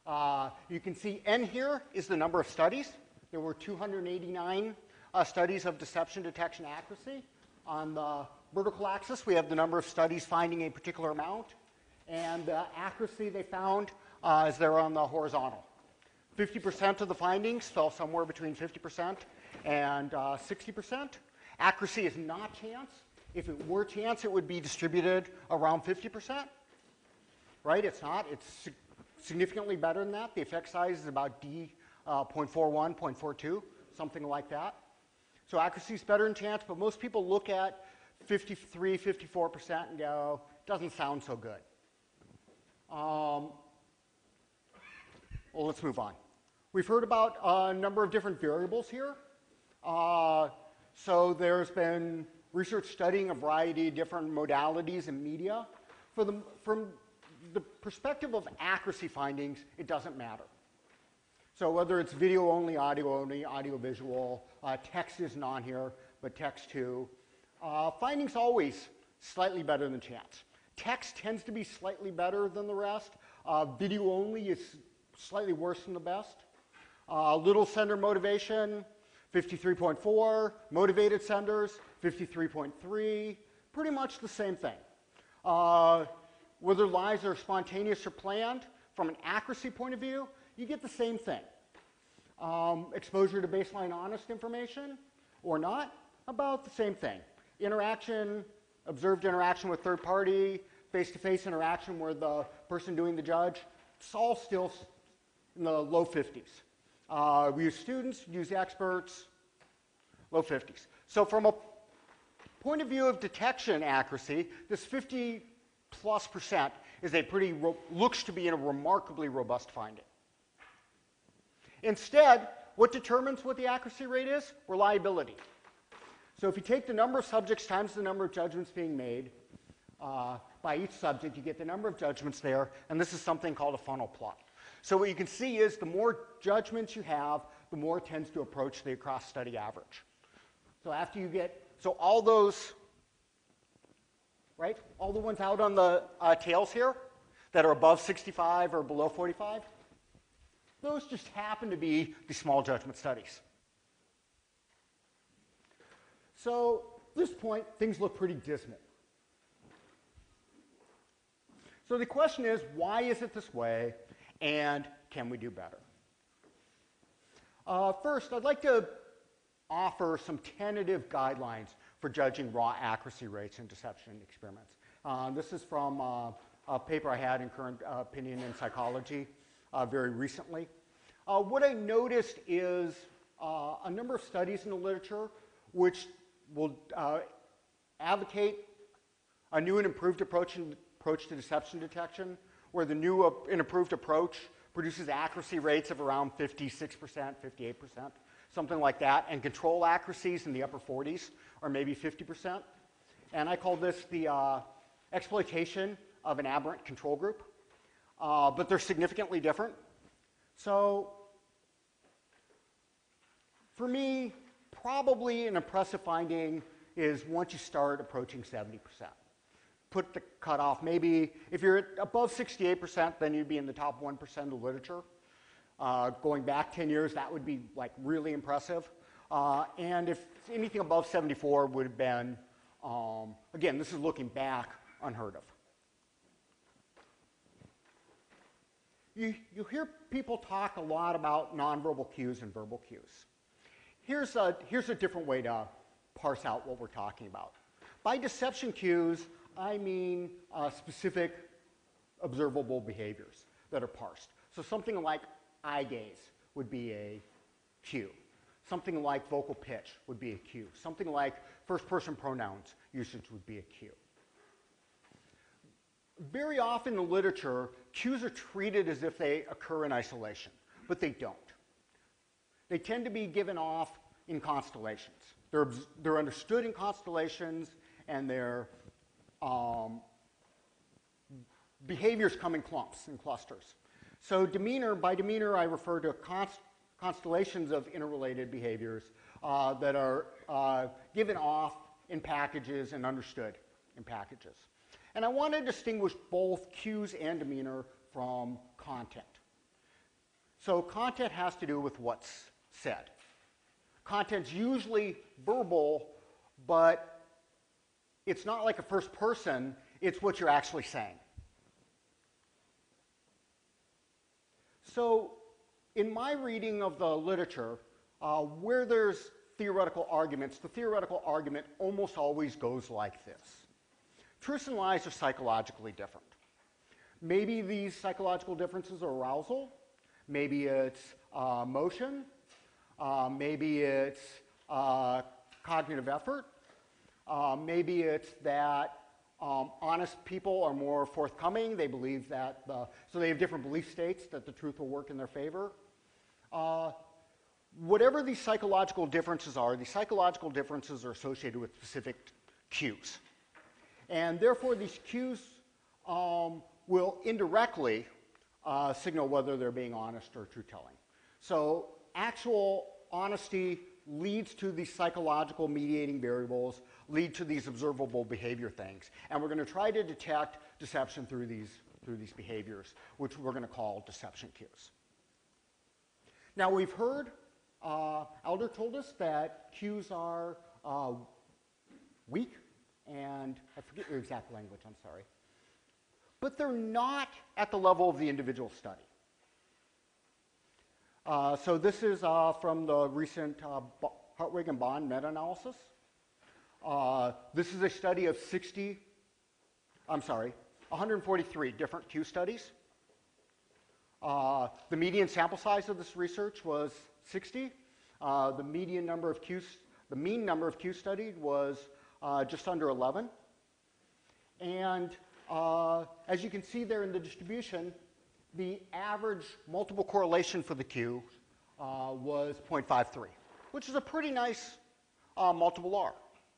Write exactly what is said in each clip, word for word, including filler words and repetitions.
Uh, you can see N here is the number of studies. There were two hundred eighty-nine uh, studies of deception detection accuracy. On the vertical axis, we have the number of studies finding a particular amount, and the accuracy they found uh, is there on the horizontal. fifty percent of the findings fell somewhere between fifty percent and uh, sixty percent. Accuracy is not chance. If it were chance, it would be distributed around fifty percent. Right? It's not. It's significantly better than that. The effect size is about D uh, zero point four one, zero point four two, something like that. So accuracy is better than chance, but most people look at fifty-three, fifty-four percent and go, doesn't sound so good. Um, well, let's move on. We've heard about a number of different variables here. Uh, so there's been research studying a variety of different modalities and media. For the, from the perspective of accuracy findings, it doesn't matter. So whether it's video only, audio only, audio visual, uh, text isn't on here, but text too. Uh, findings always slightly better than chance. Text tends to be slightly better than the rest. Uh, video only is slightly worse than the best. Uh, little sender motivation, fifty-three point four. Motivated senders, fifty-three point three. Pretty much the same thing. Uh, whether lies are spontaneous or planned, from an accuracy point of view, you get the same thing. Um, exposure to baseline honest information or not, about the same thing. Interaction, observed interaction with third party, face-to-face interaction with the person doing the judge, it's all still in the low fifties. Uh, we use students, use experts, low fifties. So from a point of view of detection accuracy, this fifty plus percent is a pretty, looks to be in a remarkably robust finding. Instead, what determines what the accuracy rate is? Reliability. So if you take the number of subjects times the number of judgments being made uh, by each subject, you get the number of judgments there, and this is something called a funnel plot. So what you can see is the more judgments you have, the more it tends to approach the across-study average. So after you get, so all those, right, all the ones out on the uh, tails here that are above sixty-five or below forty-five, those just happen to be the small judgment studies. So at this point, things look pretty dismal. So the question is, why is it this way, and can we do better? Uh, first, I'd like to offer some tentative guidelines for judging raw accuracy rates in deception experiments. Uh, this is from uh, a paper I had in Current uh, Opinion in Psychology uh, very recently. Uh, what I noticed is uh, a number of studies in the literature which will uh, advocate a new and improved approach, in, approach to deception detection, where the new uh, and improved approach produces accuracy rates of around fifty-six percent, fifty-eight percent, something like that, and control accuracies in the upper forties, or maybe fifty percent. And I call this the uh, exploitation of an aberrant control group, uh, but they're significantly different. So for me, probably an impressive finding is once you start approaching seventy percent. Put the cutoff, maybe if you're at above sixty-eight percent, then you'd be in the top one percent of literature. Uh, going back ten years, that would be like really impressive. Uh, and if anything above seventy-four would have been, um, again, this is looking back, unheard of. You, you hear people talk a lot about nonverbal cues and verbal cues. Here's a, here's a different way to parse out what we're talking about. By deception cues, I mean uh, specific observable behaviors that are parsed. So something like eye gaze would be a cue. Something like vocal pitch would be a cue. Something like first-person pronouns usage would be a cue. Very often in the literature, cues are treated as if they occur in isolation, but they don't. They tend to be given off in constellations. They're, they're understood in constellations, and their um, behaviors come in clumps, in clusters. So demeanor, by demeanor, I refer to const constellations of interrelated behaviors uh, that are uh, given off in packages and understood in packages. And I want to distinguish both cues and demeanor from content. So content has to do with what's said. Content's usually verbal, but it's not like a first person, it's what you're actually saying. So in my reading of the literature, uh, where there's theoretical arguments, the theoretical argument almost always goes like this. Truths and lies are psychologically different. Maybe these psychological differences are arousal, maybe it's uh, emotion, uh, maybe it's uh, cognitive effort, uh, maybe it's that um, honest people are more forthcoming, they believe that, the, so they have different belief states that the truth will work in their favor. Uh, whatever these psychological differences are, these psychological differences are associated with specific cues. And therefore these cues um, will indirectly uh, signal whether they're being honest or truth-telling. So actual honesty leads to these psychological mediating variables, lead to these observable behavior things. And we're going to try to detect deception through these, through these behaviors, which we're going to call deception cues. Now we've heard, uh, Elder told us that cues are uh, weak, and I forget your exact language, I'm sorry. But they're not at the level of the individual study. Uh, so this is uh, from the recent uh, Hartwig and Bond meta-analysis. Uh, this is a study of sixty, I'm sorry, one hundred forty-three different Q studies. Uh, the median sample size of this research was sixty. Uh, the median number of Q, the mean number of Q studied was uh, just under eleven. And uh, as you can see there in the distribution, the average multiple correlation for the Q uh, was zero point five three, which is a pretty nice uh, multiple R.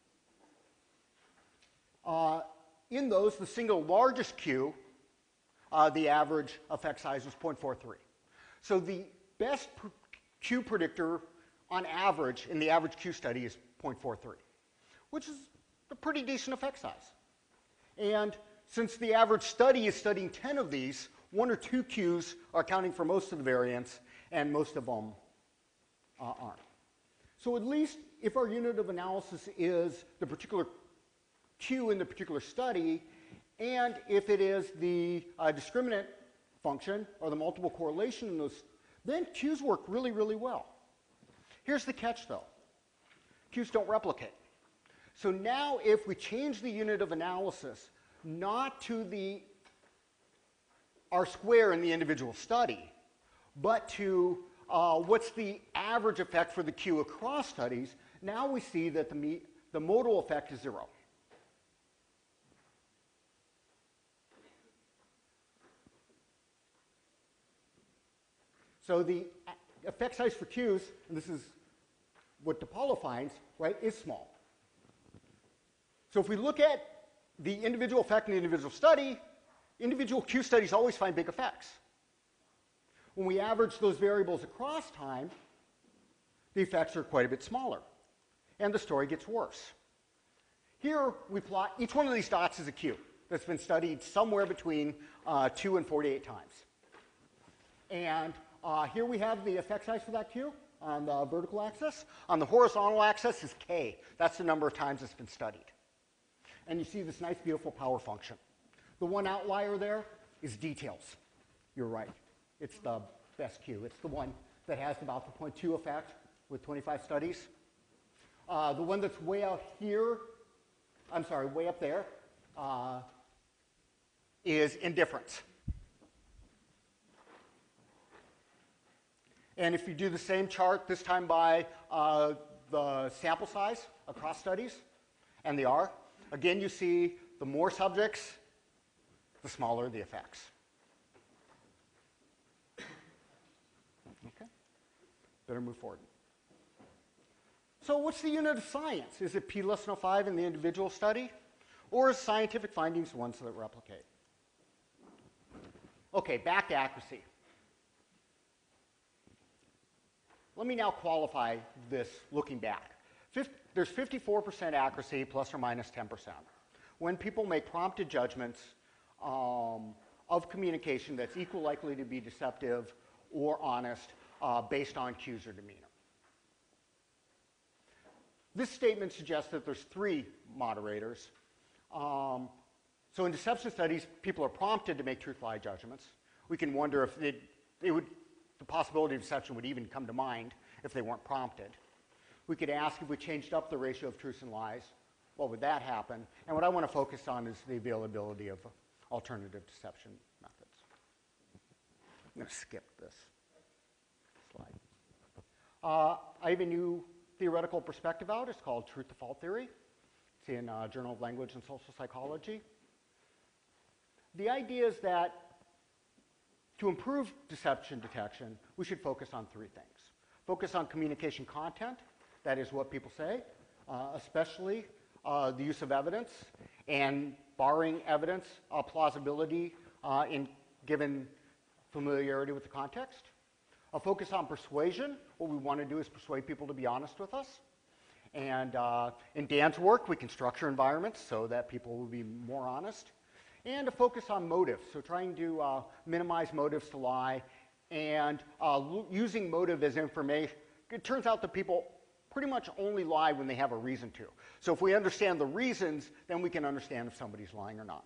Uh, in those, the single largest Q, uh, the average effect size was zero point four three. So the best pr Q predictor on average in the average Q study is zero point four three, which is a pretty decent effect size. And since the average study is studying ten of these, one or two Qs are accounting for most of the variance, and most of them uh, aren't. So at least if our unit of analysis is the particular Q in the particular study, and if it is the uh, discriminant function or the multiple correlation in those, then Qs work really, really well. Here's the catch, though. Qs don't replicate. So now if we change the unit of analysis not to the R square in the individual study, but to uh, what's the average effect for the Q across studies, now we see that the, me the modal effect is zero. So the effect size for Qs, and this is what DiPaolo finds, right, is small. So if we look at the individual effect in the individual study, individual Q studies always find big effects. When we average those variables across time, the effects are quite a bit smaller, and the story gets worse. Here we plot, each one of these dots is a Q that's been studied somewhere between uh, two and forty-eight times. And uh, here we have the effect size for that Q on the vertical axis. On the horizontal axis is K. That's the number of times it's been studied. And you see this nice, beautiful power function. The one outlier there is details. You're right. It's the best Q. It's the one that has about the zero point two effect with twenty-five studies. Uh, the one that's way out here, I'm sorry, way up there, uh, is indifference. And if you do the same chart, this time by uh, the sample size across studies and the R, again you see the more subjects, the smaller the effects. Okay, better move forward. So what's the unit of science? Is it p less than five in the individual study? Or is scientific findings the ones that replicate? Okay, back to accuracy. Let me now qualify this looking back. Fif- there's fifty-four percent accuracy plus or minus ten percent. When people make prompted judgments um, of communication that's equal likely to be deceptive or honest uh, based on cues or demeanor. This statement suggests that there's three moderators. Um, so in deception studies, people are prompted to make truth-lie judgments. We can wonder if it, it would, the possibility of deception would even come to mind if they weren't prompted. We could ask if we changed up the ratio of truths and lies, what would that happen? And what I want to focus on is the availability of alternative deception methods. I'm going to skip this slide. Uh, I have a new theoretical perspective out. It's called Truth Default Theory. It's in uh, Journal of Language and Social Psychology. The idea is that to improve deception detection, we should focus on three things. Focus on communication content, that is what people say, uh, especially uh, the use of evidence, and barring evidence, uh, plausibility uh, in given familiarity with the context. A focus on persuasion. What we want to do is persuade people to be honest with us. And uh, in Dan's work, we can structure environments so that people will be more honest. And a focus on motive, so trying to uh, minimize motives to lie, and uh, using motive as information. It turns out that people pretty much only lie when they have a reason to. So if we understand the reasons, then we can understand if somebody's lying or not.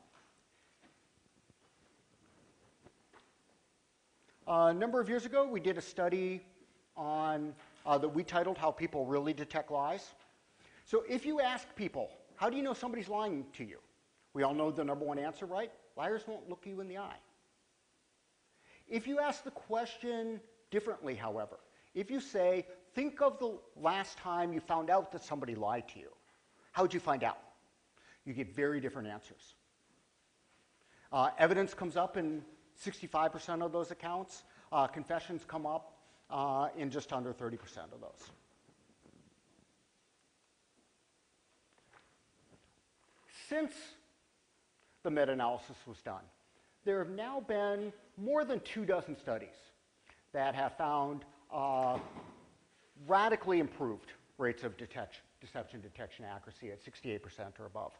Uh, a number of years ago, we did a study on uh, that we titled How People Really Detect Lies. So if you ask people, how do you know somebody's lying to you? We all know the number one answer, right? Liars won't look you in the eye. If you ask the question differently, however, if you say, think of the last time you found out that somebody lied to you, how'd you find out? You get very different answers. Uh, evidence comes up in sixty-five percent of those accounts. Uh, confessions come up uh, in just under thirty percent of those. Since the meta-analysis was done, there have now been more than two dozen studies that have found uh, radically improved rates of detection, deception detection accuracy at sixty-eight percent or above.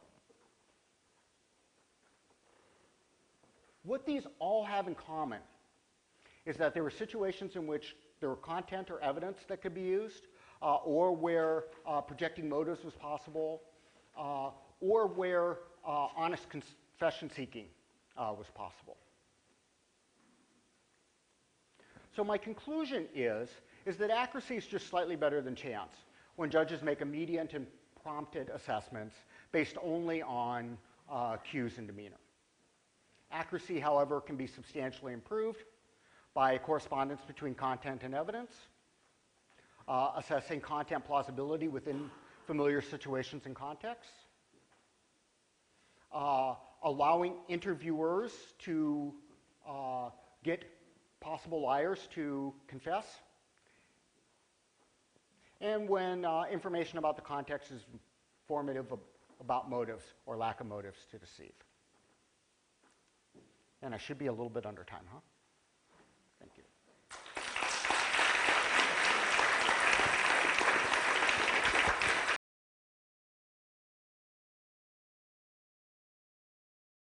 What these all have in common is that there were situations in which there were content or evidence that could be used, uh, or where uh, projecting motives was possible, uh, or where uh, honest confession seeking uh, was possible. So my conclusion is, is that accuracy is just slightly better than chance when judges make immediate and prompted assessments based only on uh, cues and demeanor. Accuracy, however, can be substantially improved by correspondence between content and evidence, uh, assessing content plausibility within familiar situations and contexts, uh, allowing interviewers to uh, get possible liars to confess, and when uh, information about the context is informative about motives or lack of motives to deceive. And I should be a little bit under time, huh?